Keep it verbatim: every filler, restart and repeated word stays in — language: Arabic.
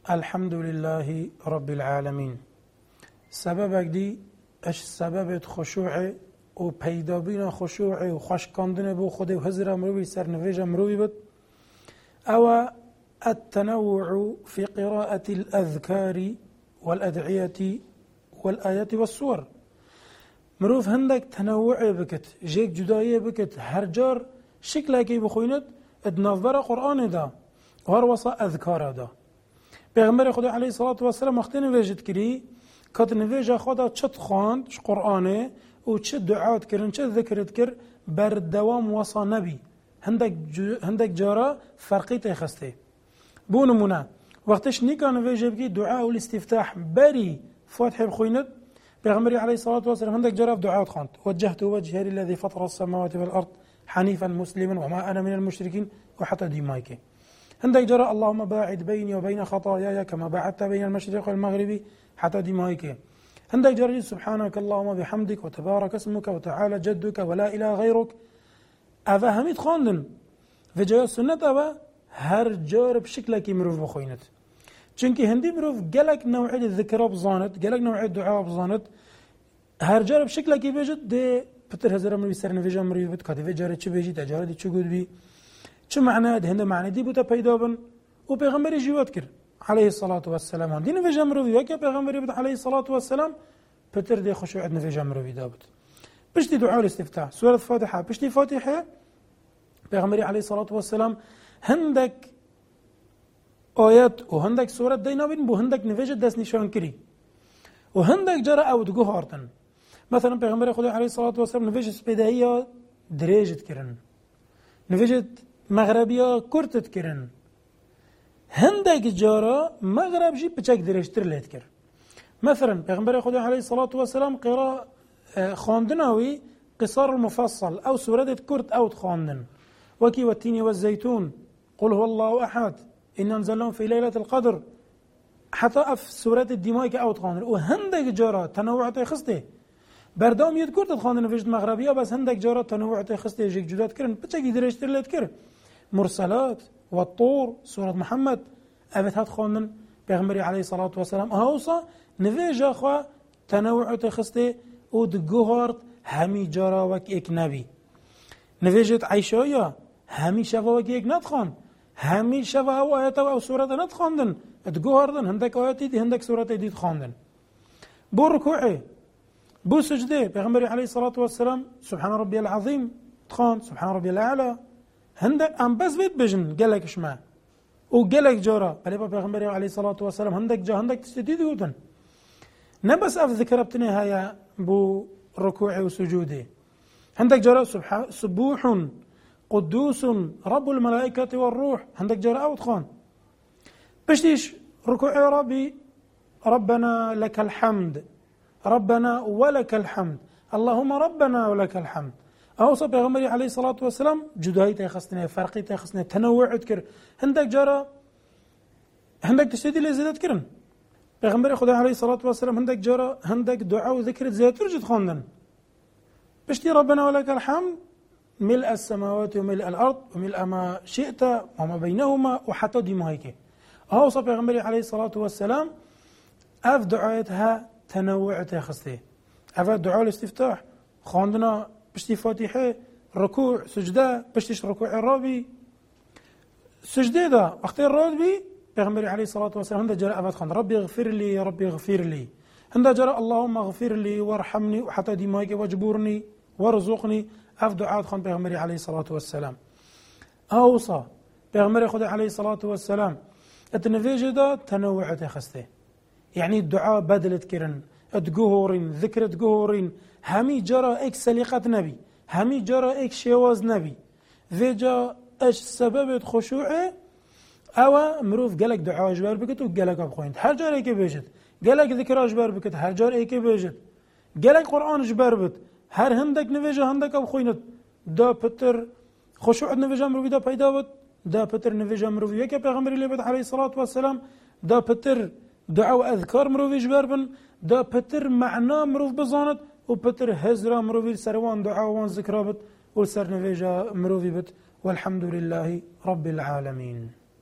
الحمد لله رب العالمين. سببك دي اش سبب خشوع و پیدا بین خشوع و خوش کاندن بو خود و حضر مروی سرنویج مروی بد او التنوع في قراءة الأذكار والأدعية والآيات والسور. مروف هندك تنوع بكت جيك جدائية بكت هر جار شكلكي بخوينت ادنافبر قرآن دا وهر وصا أذكار دا. پیغمبر خدا علیه الصلاة والسلام وقتی نویجت کری کات نویج خدا چت خواند ش قرآنه و چه دعات کرن چه ذکرت کر بر دوام وصا نبی هندک هندک جارا فرقی تخسته بو نمونه وقتش نیکا نویج بکی دعاء و الاستفتاح بری فاتح بخویند پیغمبر علیه الصلاة والسلام هندک جارا دعات خواند وجهت وجهي للذي فطر السماوات والأرض حنيفا مسلما وما أنا من المشركين وحتى ديمايك. هندك جرى اللهم باعد بيني وبين خطاياي كما باعدت بين المشرق والمغرب حتى ديمايك. هندك جرى سبحانك اللهم بحمدك وتبارك اسمك وتعالى جدك ولا إله غيرك. أفا هميت خواندن في جاي السنة أفا هر جار بشكلك مروف بخوينت چونكي هندي مروف قالك نوعية الذكر بزانت قالك نوعية الدعاء بزانت هر جار بشكلك بيجد دي بتر هزر مروي سرن في جام مروي بد كاتي في جارة چه بيجي تجارة دي چه قد بي چه معنى ده هنده معنى دي بوتا پیدا بن و پیغمبر جیوات کر عليه الصلاة والسلام دين في جام مروي وكا پیغمبر بد عليه الصلاة والسلام بتر دي خشوع عدنا في جام مروي دابد بشتي دعاء الاستفتاح سورة فاتحة بشتي فاتحة پیغمبر عليه الصلاة والسلام هندك آيات و هندك سورة دينا بين بو هندك نفيجة دست نشان كري و هندك جرى او دقو هارتن مثلا پیغمبر خدا علیه الصلاة والسلام نویج سپیده‌ای دریجت کرن نویج مغربیا کرتت کرن هندک جارا مغرب جی بچک دریجتر لیت کر مثلا پیغمبر خدا علیه الصلاة والسلام قراء خواندناوی قصار المفصل او سورة كرت او خواندن وكي والتين والزيتون قل هو الله احد ان انزلناه في ليلة القدر حتى اف سورة الدماء او خواندن و هندک جارا تنوعات خسته بردام يد كرت خواندن نویج مغربیا بس هندک جارا تنوعات خسته يجيك جدات كرن بچکی دریجتر لیت کر مرسلات والطور سورة محمد أبت هات خواندن پیغمبر عليه الصلاة والسلام هاوصا نویج اخوا تنوعات خسته و دگوهارد همی جارا وك اك نبي نویجت عیشایا همی شفا وك اك ندخوان همی شفا او آیتا او سورة ندخواندن دگوهاردن هندک آیاتی دی هندک سورة دید خواندن بو ركوعي بو سجده پیغمبر عليه الصلاة والسلام سبحان ربي العظيم تخان سبحان ربي الأعلى هندك ام بس بيت بجن قالك شما وقالك جورا بل پیغمبر عليه الصلاة والسلام هندك جا هندك تستديد يودن نبس اف ذكربتني هيا بو ركوعي وسجودي هندك جورا سبوح قدوس رب الملائكة والروح هندك جورا او تخان بشتيش ركوعي ربي ربنا لك الحمد ربنا ولك الحمد اللهم ربنا ولك الحمد اوصى پیغمبر عليه الصلاة والسلام جدائی تخصنه فرقی تخصنه تنوع کر هندک جارا هندک تشدید لزیادت کرن پیغمبر خدا عليه الصلاة والسلام هندک جارا هندک دعا و ذکر زیادتر جد خواندن بشتي ربنا ولك الحمد ملء السماوات وملء الارض وملء ما شئت وما بينهما وحتى دمائك اوصى پیغمبر عليه الصلاة والسلام اف دعايتها تنوع تخسته أفا دعاء الاستفتاح خواندنا بشتي فاتحة ركوع سجدة بشتيش ركوع الرابي سجدة دا وقت الرابي پیغمبر عليه الصلاة والسلام هنده جرى أفاد خواند ربي اغفر لي ربي اغفر لي هنده جرى اللهم اغفر لي وارحمني وحتى دمائك واجبرني وارزقني أف دعاء خواند پیغمبر عليه الصلاة والسلام أوصى پیغمبر خدا عليه الصلاة والسلام التنفيج دا تنوع تخسته يعني الدعاء بدلت كرن ادقهورين ذكر ادقهورين همي جرى اك سليقة نبي همي جرى اك شواز نبي فيجا اش سبب خشوعه او مروف قالك دعاء اجبار بكت وقالك ابخوين هر جار ايكي بيجد قالك ذكر اجبار بكت هر جار ايكي بيجد قالك قرآن اجبار بت هر هندك نفيجا هندك ابخوين دا پتر خشوع نفيجا مروفي دا پیدا بت دا پتر نفيجا مروفي يكي پیغمبر اللي عليه الصلاة والسلام دا پتر دعاء واذكار مروفي جبار بن دا پتر معنا مروف بزانت و پتر هزرا مروفي سروان دعاء وان ذكرابت و سر نفيجا مروفي بت والحمد لله رب العالمين.